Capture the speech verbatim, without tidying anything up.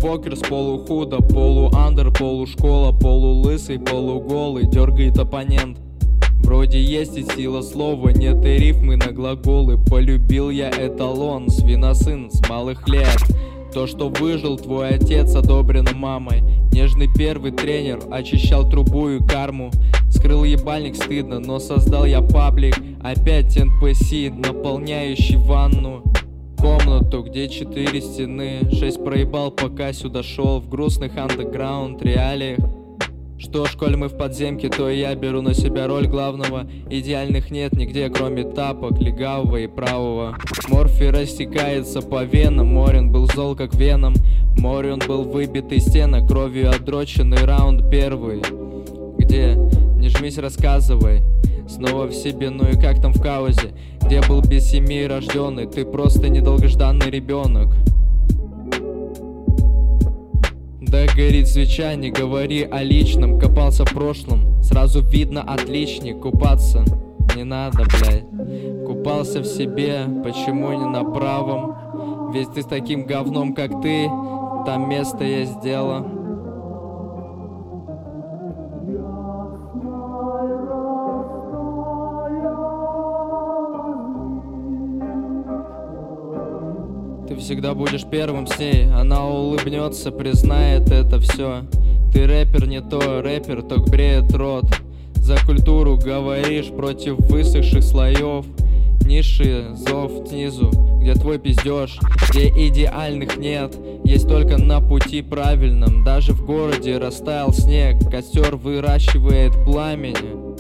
полупокер с полухудо, полуандер, полушкола, полулысый, полуголый, дергает оппонент. Вроде есть и сила слова, нет и рифмы на глаголы. Полюбил я эталон, свиносын с малых лет. То, что выжил твой отец, одобрено мамой. Нежный первый тренер очищал трубу и карму. Скрыл ебальник стыдно, но создал я паблик. Опять эн пи си, наполняющий ванну. Комнату, где четыре стены. Шесть проебал, пока сюда шел. В грустных андеграунд реалиях. Что ж, коль мы в подземке, то я беру на себя роль главного. Идеальных нет нигде, кроме тапок, легавого и правого. Морфий растекается по венам. Морин был зол, как веном. Морион был выбит из стенок, кровью отдроченный раунд первый. Где? Не жмись, рассказывай. Снова в себе, ну и как там в каузе? Где был без семьи рожденный? Ты просто недолгожданный ребенок. Да горит свеча, не говори о личном. Копался в прошлом, сразу видно отличник. Купаться не надо, блядь. Купался в себе, почему не на правом? Ведь ты с таким говном, как ты, там место есть дело. Ты всегда будешь первым с ней. Она улыбнется, признает это все. Ты рэпер не то, рэпер только бреет рот. За культуру говоришь против высохших слоев. Низший зов снизу, где твой пиздеж, где идеальных нет, есть только на пути правильном. Даже в городе растаял снег, костер выращивает пламени.